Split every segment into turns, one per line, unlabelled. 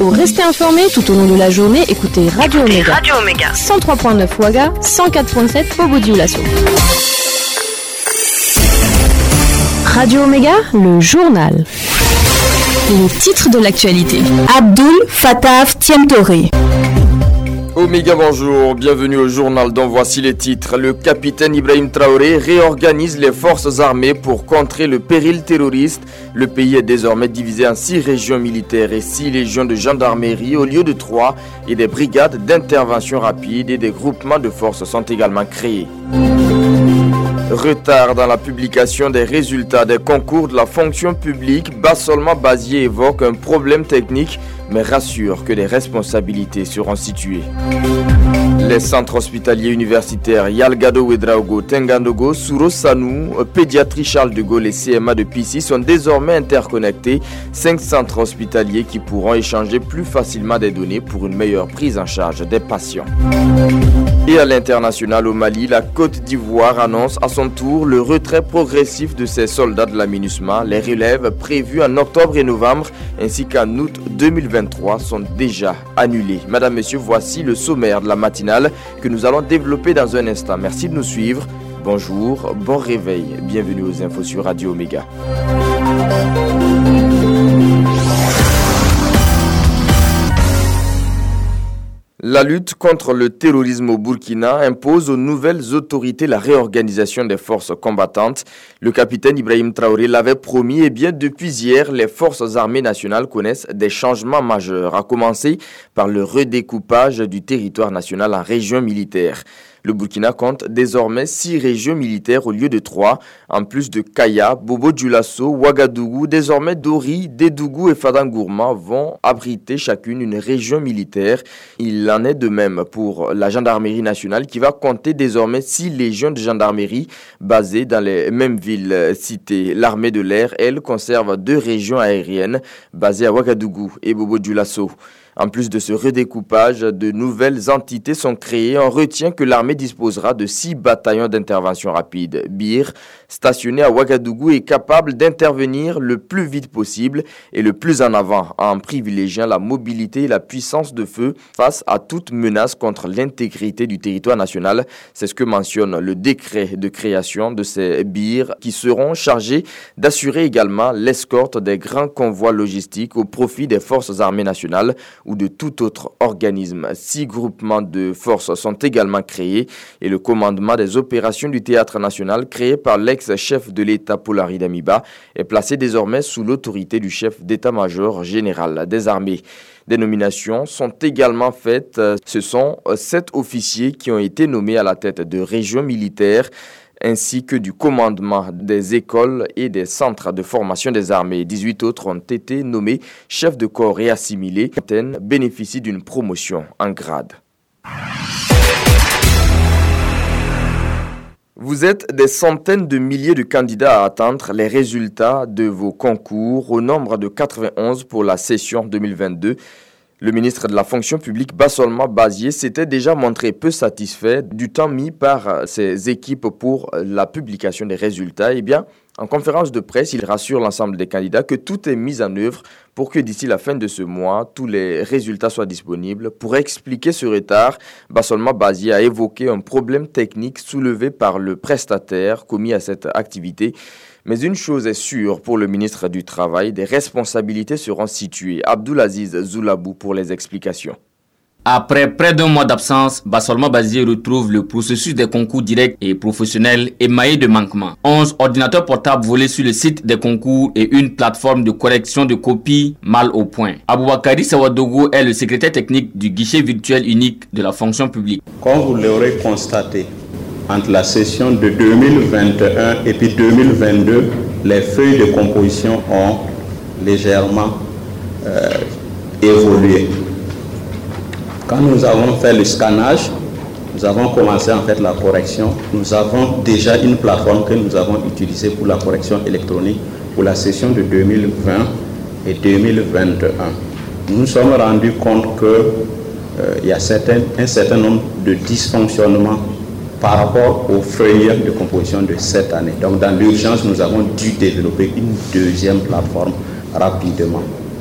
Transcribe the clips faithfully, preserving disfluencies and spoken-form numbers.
Pour rester informé tout au long de la journée, écoutez Radio Omega.
Radio Omega.
cent trois virgule neuf Ouaga, cent quatre virgule sept Bobo-Dioulasso. Radio Omega, le journal. Les titres de l'actualité.
Abdul Fattah Tiemtoré.
Omega, bonjour, bienvenue au journal dont voici les titres. Le capitaine Ibrahim Traoré réorganise les forces armées pour contrer le péril terroriste. Le pays est désormais divisé en six régions militaires et six légions de gendarmerie au lieu de trois, et des brigades d'intervention rapide et des groupements de forces sont également créés. Retard dans la publication des résultats des concours de la fonction publique, Bassolma Bazier évoque un problème technique mais rassure que les responsabilités seront situées. Les centres hospitaliers universitaires Yalgado Ouedraogo, Tengandogo, Souro Sanou, Pédiatrie Charles de Gaulle et C M A de Pissy sont désormais interconnectés. Cinq centres hospitaliers qui pourront échanger plus facilement des données pour une meilleure prise en charge des patients. Et à l'international au Mali, la Côte d'Ivoire annonce à son tour le retrait progressif de ses soldats de la MINUSMA. Les relèves prévues en octobre et novembre ainsi qu'en août deux mille vingt-trois sont déjà annulées. Madame, Monsieur, voici le sommaire de la matinale que nous allons développer dans un instant. Merci de nous suivre. Bonjour, bon réveil. Bienvenue aux infos sur Radio Omega. La lutte contre le terrorisme au Burkina impose aux nouvelles autorités la réorganisation des forces combattantes. Le capitaine Ibrahim Traoré l'avait promis et bien depuis hier, les forces armées nationales connaissent des changements majeurs, à commencer par le redécoupage du territoire national en régions militaires. Le Burkina compte désormais six régions militaires au lieu de trois. En plus de Kaya, Bobo-Dioulasso, Ouagadougou, désormais Dori, Dédougou et Fadangourma vont abriter chacune une région militaire. Il en est de même pour la gendarmerie nationale qui va compter désormais six légions de gendarmerie basées dans les mêmes villes citées. L'armée de l'air, elle, conserve deux régions aériennes basées à Ouagadougou et Bobo-Dioulasso. En plus de ce redécoupage, de nouvelles entités sont créées. On retient que l'armée disposera de six bataillons d'intervention rapide. B I R, stationné à Ouagadougou, est capable d'intervenir le plus vite possible et le plus en avant, en privilégiant la mobilité et la puissance de feu face à toute menace contre l'intégrité du territoire national. C'est ce que mentionne le décret de création de ces B I R qui seront chargés d'assurer également l'escorte des grands convois logistiques au profit des forces armées nationales ou de tout autre organisme. Six groupements de forces sont également créés et le commandement des opérations du théâtre national créé par l'ex-chef de l'État Polari Damiba est placé désormais sous l'autorité du chef d'état-major général des armées. Des nominations sont également faites. Ce sont sept officiers qui ont été nommés à la tête de régions militaires ainsi que du commandement des écoles et des centres de formation des armées. dix-huit autres ont été nommés chefs de corps et assimilés. Certaines bénéficient d'une promotion en grade. Vous êtes des centaines de milliers de candidats à attendre les résultats de vos concours au nombre de quatre-vingt-onze pour la session deux mille vingt-deux. Le ministre de la fonction publique, Bassolma Bazier, s'était déjà montré peu satisfait du temps mis par ses équipes pour la publication des résultats. Eh bien, en conférence de presse, il rassure l'ensemble des candidats que tout est mis en œuvre pour que d'ici la fin de ce mois, tous les résultats soient disponibles. Pour expliquer ce retard, Bassolma Bazier a évoqué un problème technique soulevé par le prestataire commis à cette activité. Mais une chose est sûre pour le ministre du Travail, des responsabilités seront situées. Abdoulaziz Zoulabou pour les explications.
Après près d'un mois d'absence, Bassolma Bazier retrouve le processus des concours directs et professionnels émaillé de manquements. onze ordinateurs portables volés sur le site des concours et une plateforme de correction de copies mal au point. Aboubakari Sawadogo est le secrétaire technique du guichet virtuel unique de la fonction publique.
Comme vous l'aurez constaté, entre la session de deux mille vingt et un et puis deux mille vingt-deux, les feuilles de composition ont légèrement euh, évolué. Quand nous avons fait le scannage, nous avons commencé en fait la correction. Nous avons déjà une plateforme que nous avons utilisée pour la correction électronique pour la session de deux mille vingt et deux mille vingt et un. Nous nous sommes rendus compte qu'il euh, y a certains, un certain nombre de dysfonctionnements par rapport aux feuilles de composition de cette année. Donc dans l'urgence, nous avons dû développer une deuxième plateforme rapidement.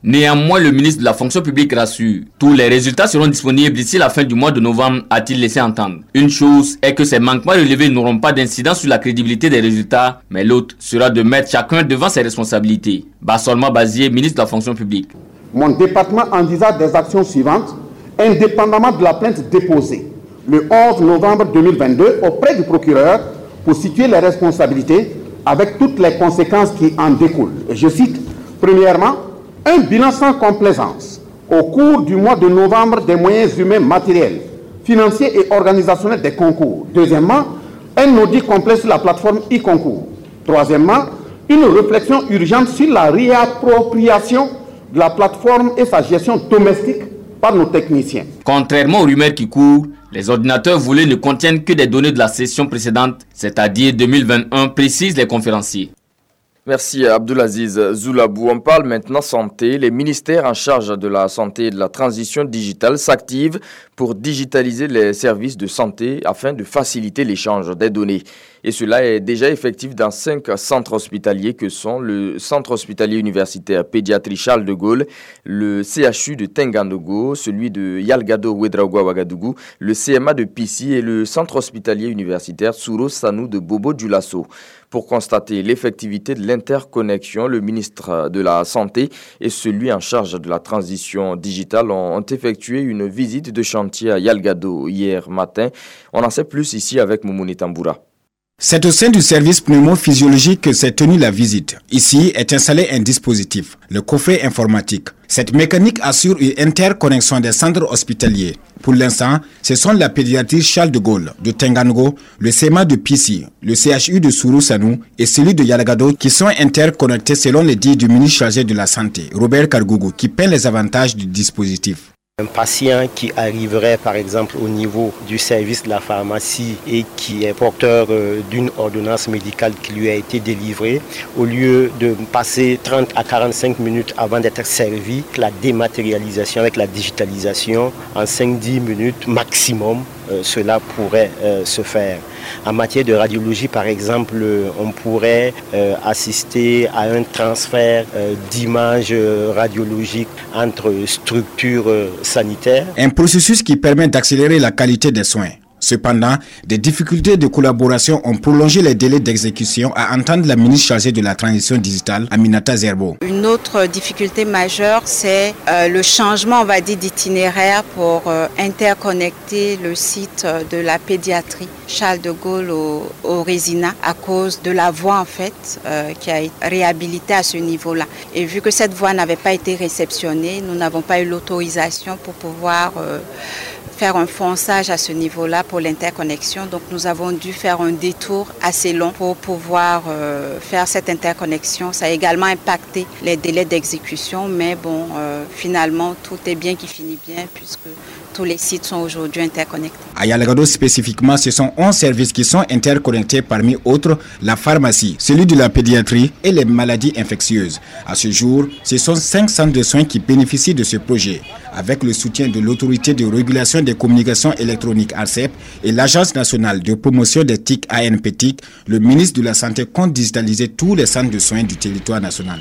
Néanmoins, le ministre de la fonction publique rassure. Tous les résultats seront disponibles d'ici la fin du mois de novembre, a-t-il laissé entendre. Une chose est que ces manquements relevés n'auront pas d'incidence sur la crédibilité des résultats, mais l'autre sera de mettre chacun devant ses responsabilités. Bassolma Bazier, ministre de la fonction publique.
Mon département envisage des actions suivantes, indépendamment de la plainte déposée le onze novembre deux mille vingt-deux auprès du procureur pour situer les responsabilités avec toutes les conséquences qui en découlent. Et je cite, premièrement, un bilan sans complaisance au cours du mois de novembre des moyens humains matériels, financiers et organisationnels des concours. Deuxièmement, un audit complet sur la plateforme e-concours. Troisièmement, une réflexion urgente sur la réappropriation de la plateforme et sa gestion domestique par nos techniciens.
Contrairement aux rumeurs qui courent, les ordinateurs volés ne contiennent que des données de la session précédente, c'est-à-dire deux mille vingt et un, précisent les conférenciers.
Merci Abdulaziz Zoulabou. On parle maintenant santé. Les ministères en charge de la santé et de la transition digitale s'activent pour digitaliser les services de santé afin de faciliter l'échange des données. Et cela est déjà effectif dans cinq centres hospitaliers que sont le Centre hospitalier universitaire pédiatrie Charles de Gaulle, le C H U de Tengandogo, celui de Yalgado Ouedraogo Ouagadougou, le C M A de Pissi et le Centre hospitalier universitaire Souro Sanou de Bobo Dioulasso. Pour constater l'effectivité de l'interconnexion, le ministre de la Santé et celui en charge de la transition digitale ont effectué une visite de chantier à Yalgado hier matin. On en sait plus ici avec Moumouni Tamboura.
C'est au sein du service pneumophysiologique que s'est tenue la visite. Ici est installé un dispositif, le coffret informatique. Cette mécanique assure une interconnexion des centres hospitaliers. Pour l'instant, ce sont la pédiatrie Charles de Gaulle de Tengango, le C M A de Pissi, le C H U de Sourou Sanou et celui de Yalagado qui sont interconnectés selon les dires du ministre chargé de la Santé, Robert Kargougou, qui peint les avantages du dispositif.
Un patient qui arriverait par exemple au niveau du service de la pharmacie et qui est porteur d'une ordonnance médicale qui lui a été délivrée, au lieu de passer trente à quarante-cinq minutes avant d'être servi, la dématérialisation avec la digitalisation, en cinq à dix minutes maximum, euh, cela pourrait euh, se faire. En matière de radiologie, par exemple, on pourrait euh, assister à un transfert euh, d'images radiologiques entre structures euh, sanitaires.
Un processus qui permet d'accélérer la qualité des soins. Cependant, des difficultés de collaboration ont prolongé les délais d'exécution, à entendre la ministre chargée de la transition digitale, Aminata Zerbo.
Une autre difficulté majeure, c'est euh, le changement, on va dire, d'itinéraire pour euh, interconnecter le site de la pédiatrie Charles de Gaulle au, au Résina à cause de la voie en fait euh, qui a été réhabilitée à ce niveau-là. Et vu que cette voie n'avait pas été réceptionnée, nous n'avons pas eu l'autorisation pour pouvoir euh, faire un fonçage à ce niveau-là pour l'interconnexion. Donc nous avons dû faire un détour assez long pour pouvoir euh, faire cette interconnexion. Ça a également impacté les délais d'exécution, mais bon, euh, finalement, tout est bien qui finit bien puisque tous les sites sont aujourd'hui interconnectés. À
Yalagado spécifiquement, ce sont onze services qui sont interconnectés, parmi autres la pharmacie, celui de la pédiatrie et les maladies infectieuses. À ce jour, ce sont cinq centres de soins qui bénéficient de ce projet. Avec le soutien de l'autorité de régulation des communications électroniques A R C E P et l'Agence nationale de promotion des T I C A N P T I C, le ministre de la Santé compte digitaliser tous les centres de soins du territoire national.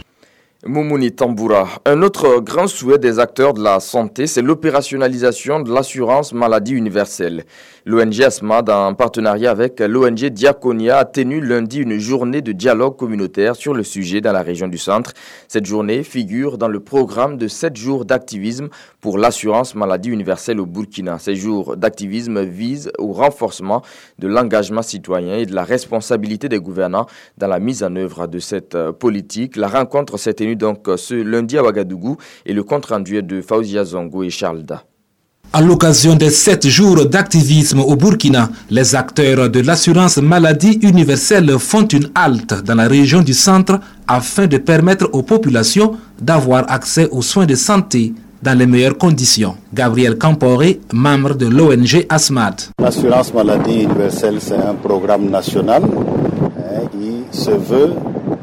Moumouni Tamboura. Un autre grand souhait des acteurs de la santé, c'est l'opérationnalisation de l'assurance maladie universelle. L'O N G ASMAD, en partenariat avec l'O N G Diaconia, a tenu lundi une journée de dialogue communautaire sur le sujet dans la région du Centre. Cette journée figure dans le programme de sept jours d'activisme pour l'assurance maladie universelle au Burkina. Ces jours d'activisme visent au renforcement de l'engagement citoyen et de la responsabilité des gouvernants dans la mise en œuvre de cette politique. La rencontre s'est tenue donc ce lundi à Ouagadougou et le compte rendu est de Faouzia Zongo et Charles Da.
À l'occasion des sept jours d'activisme au Burkina, les acteurs de l'assurance maladie universelle font une halte dans la région du Centre afin de permettre aux populations d'avoir accès aux soins de santé dans les meilleures conditions. Gabriel Camporé, membre de l'O N G ASMAD.
L'assurance maladie universelle, c'est un programme national hein, qui se veut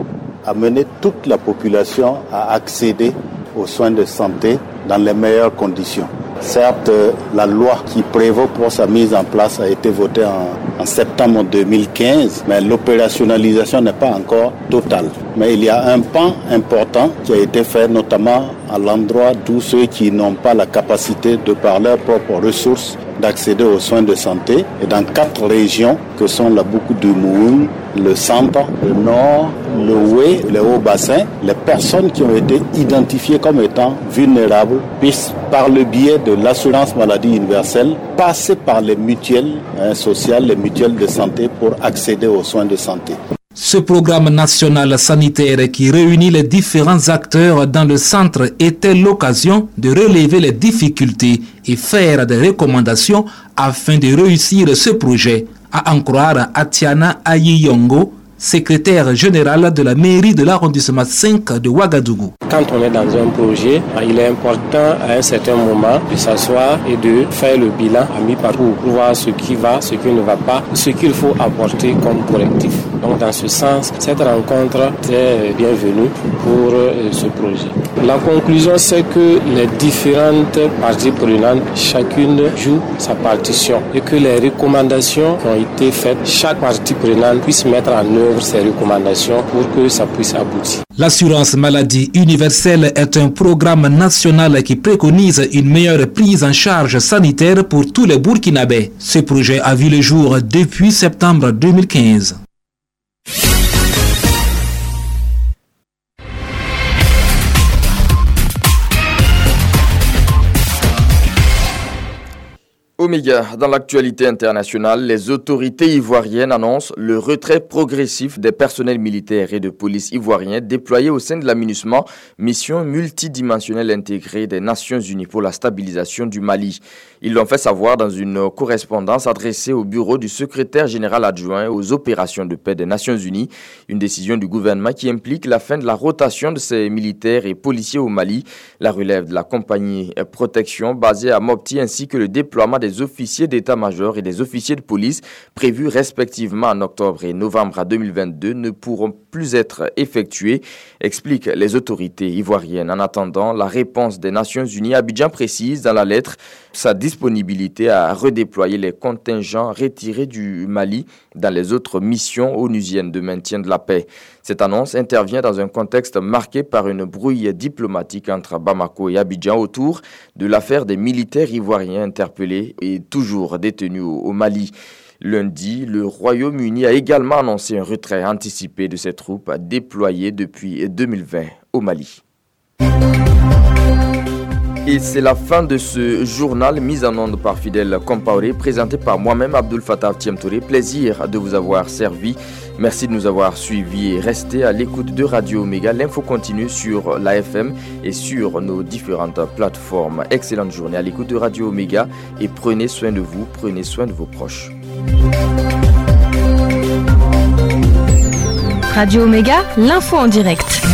amener toute la population à accéder aux soins de santé dans les meilleures conditions. Certes, la loi qui prévaut pour sa mise en place a été votée en, en septembre deux mille quinze, mais l'opérationnalisation n'est pas encore totale. mais il y a un pan important qui a été fait notamment à l'endroit d'où ceux qui n'ont pas la capacité de par leurs propres ressources d'accéder aux soins de santé. Et dans quatre régions que sont la Boucle du Moune, le centre, le nord, le Oué, le Haut-Bassin, les personnes qui ont été identifiées comme étant vulnérables puissent, par le biais de l'assurance maladie universelle, passer par les mutuelles hein, sociales, les mutuelles de santé pour accéder aux soins de santé.
Ce programme national sanitaire qui réunit les différents acteurs dans le centre était l'occasion de relever les difficultés et faire des recommandations afin de réussir ce projet, à en croire Atiana Ayiyongo, secrétaire générale de la mairie de l'arrondissement cinq de Ouagadougou.
Quand on est dans un projet, il est important à un certain moment de s'asseoir et de faire le bilan à mi-parcours pour voir ce qui va, ce qui ne va pas, ce qu'il faut apporter comme correctif. Donc dans ce sens, cette rencontre est bienvenue pour ce projet. La conclusion, c'est que les différentes parties prenantes, chacune joue sa partition et que les recommandations qui ont été faites, chaque partie prenante puisse mettre en œuvre ces recommandations pour que ça puisse aboutir.
L'assurance maladie universelle est un programme national qui préconise une meilleure prise en charge sanitaire pour tous les Burkinabés. Ce projet a vu le jour depuis septembre deux mille quinze.
Oméga, dans l'actualité internationale, les autorités ivoiriennes annoncent le retrait progressif des personnels militaires et de police ivoiriens déployés au sein de la MINUSMA, mission multidimensionnelle intégrée des Nations Unies pour la stabilisation du Mali. Ils l'ont fait savoir dans une correspondance adressée au bureau du secrétaire général adjoint aux opérations de paix des Nations Unies, une décision du gouvernement qui implique la fin de la rotation de ces militaires et policiers au Mali, la relève de la compagnie protection basée à Mopti ainsi que le déploiement des des officiers d'état-major et des officiers de police prévus respectivement en octobre et novembre deux mille vingt-deux ne pourront plus être effectués, expliquent les autorités ivoiriennes. En attendant la réponse des Nations Unies, Abidjan précise dans la lettre sa disponibilité à redéployer les contingents retirés du Mali dans les autres missions onusiennes de maintien de la paix. Cette annonce intervient dans un contexte marqué par une brouille diplomatique entre Bamako et Abidjan autour de l'affaire des militaires ivoiriens interpellés et toujours détenus au Mali. Lundi, le Royaume-Uni a également annoncé un retrait anticipé de ses troupes déployées depuis deux mille vingt au Mali. Et c'est la fin de ce journal mis en onde par Fidèle Compaoré, présenté par moi-même Abdul Fattah Thiemtouré. Plaisir de vous avoir servi. Merci de nous avoir suivis et restez à l'écoute de Radio Oméga. L'info continue sur l'A F M et sur nos différentes plateformes. Excellente journée à l'écoute de Radio Oméga et prenez soin de vous, prenez soin de vos proches.
Radio Oméga, l'info en direct.